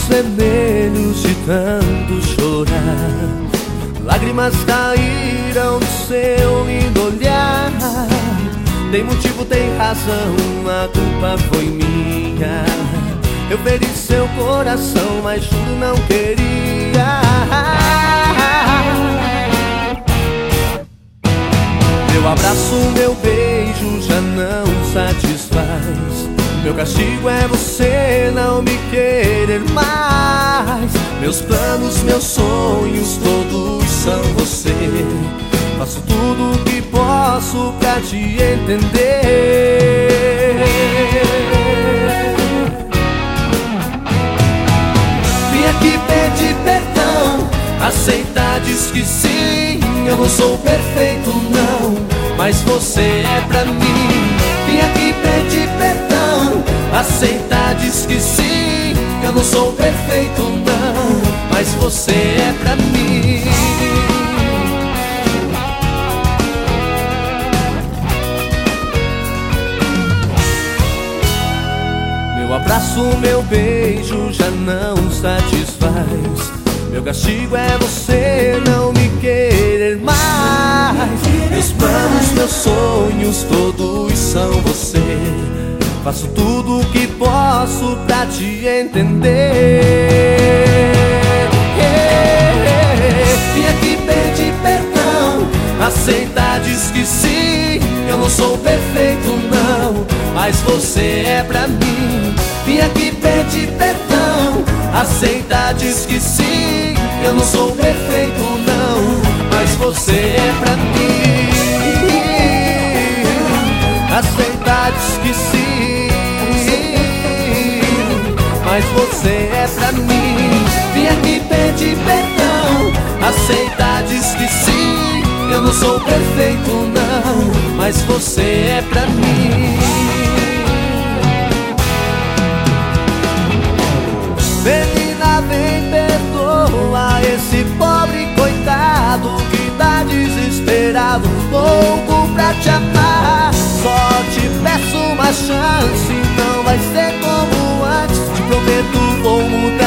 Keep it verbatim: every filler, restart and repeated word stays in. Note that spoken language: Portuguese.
vermelhos de tanto chorar, lágrimas caíram do seu lindo olhar. Tem motivo, tem razão, a culpa foi minha. Eu feri seu coração, mas juro não queria. Meu abraço, meu beijo já não satisfaz. Meu castigo é você não me querer mais. Meus planos, meus sonhos, todos são você. Faço tudo o que posso pra te entender. Vim aqui pedir perdão, aceitar, diz que sim. Eu não sou perfeito não, mas você é pra mim. Vim aqui pedir perdão, aceitar, diz que sim. Eu não sou perfeito não, mas você é pra mim. Meu abraço, meu beijo já não satisfaz. Meu castigo é você não me querer mais. Meus planos, meus sonhos, todos são você. Faço tudo o que posso pra te entender. Vim aqui pedir perdão, aceitar, diz que sim. Eu não sou perfeito não, mas você é pra mim. Vim aqui pedir perdão, aceitar, diz que sim. Eu não sou perfeito não, mas você é pra mim. Aceitar, diz que sim, mas você é pra mim. Vim aqui pedir perdão, aceitar, diz que sim. Eu não sou perfeito não, mas você é pra mim. Menina, vem, perdoa esse pobre coitado que tá desesperado, louco pra te amar. Só te peço uma chance, não vai ser como antes. Te prometo, vou mudar.